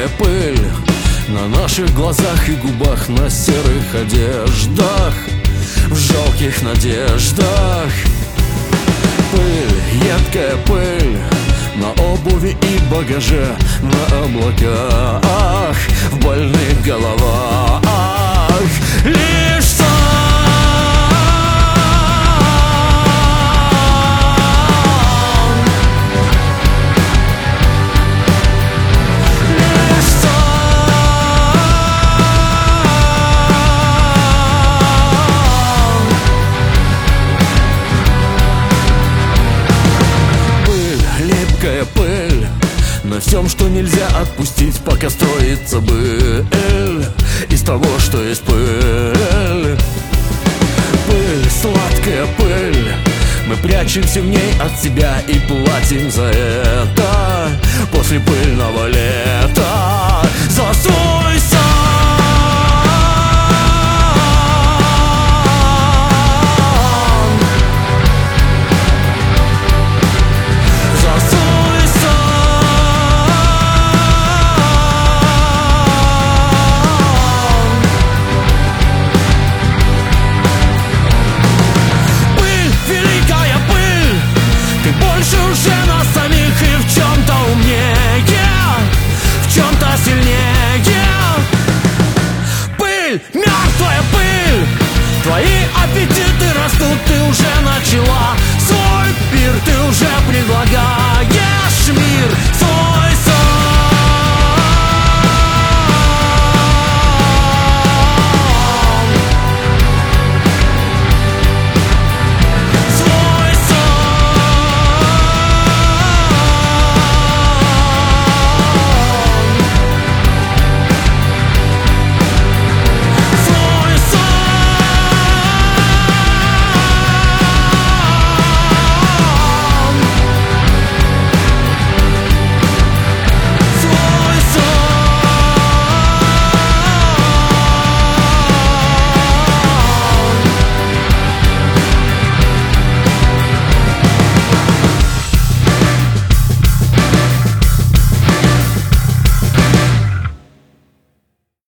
едкая пыль на наших глазах и губах, на серых одеждах, в жалких надеждах. Пыль, едкая пыль на обуви и багаже, на облаках, в больных головах. Лишь сам пыль на всем, что нельзя отпустить, пока строится быль из того, что есть пыль. Пыль, сладкая пыль, мы прячемся в ней от себя и платим за это после пыльного лета. За свой